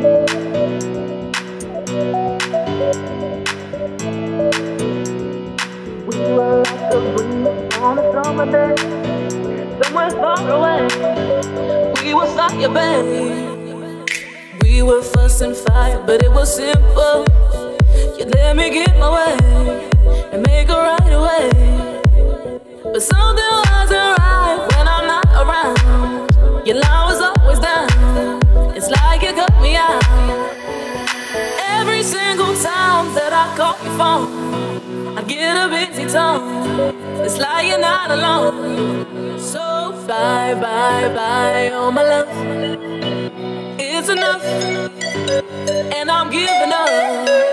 We were like a breeze on a summer day, somewhere far away. We were fire, babe. We were fuss and fight, but it was simple. You let me get my way and make it right away. But something wasn't right when I'm not around. Your line was always down. It's like you cut me out. Every single time that I call your phone, I get a busy tone. It's like you're not alone. So bye, bye, bye, oh my love. It's enough, and I'm giving up.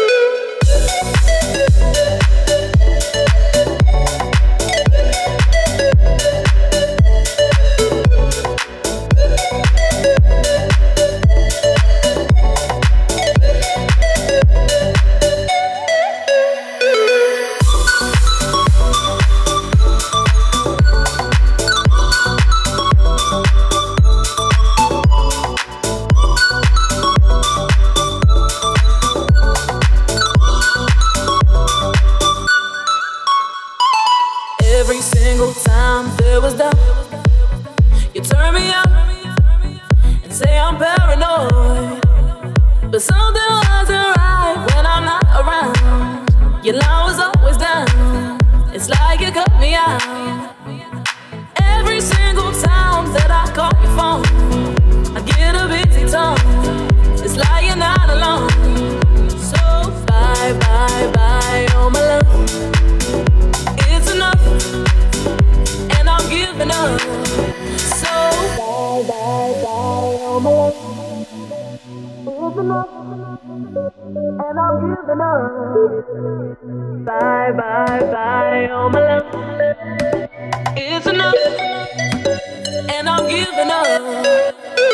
Every single time there was doubt, you turn me up and say I'm paranoid. But something wasn't right when I'm not around. Your line was always down. It's like you cut me out. Every single time that I call your phone, I get a busy tone. It's like you're not alone. So bye, bye, bye, oh my love. It's enough, and I'm giving up. So bye, bye, bye, oh my love. It's enough, and I'm giving up. Bye, bye, bye, oh my love. It's enough, and I'm giving up.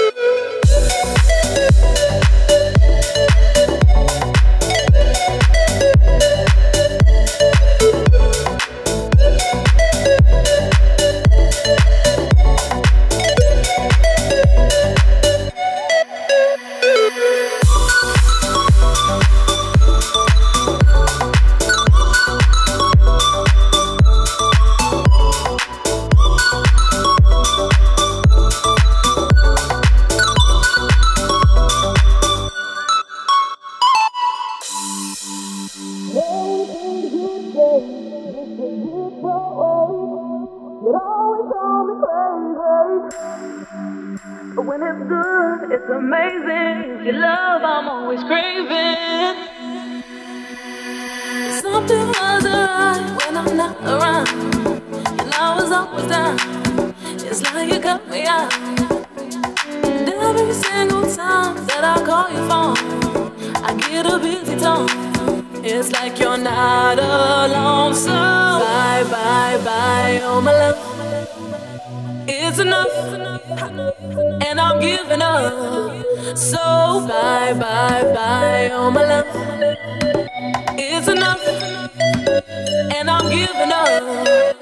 But when it's good, it's amazing. Your love, I'm always craving. Something wasn't right when I'm not around. Your love was always down. It's like you cut me out. And every single time that I call your phone, I get a busy tone. It's like you're not alone. So bye, bye, bye, oh my love. It's enough, and I'm giving up. So bye, bye, bye, oh my love. It's enough, and I'm giving up.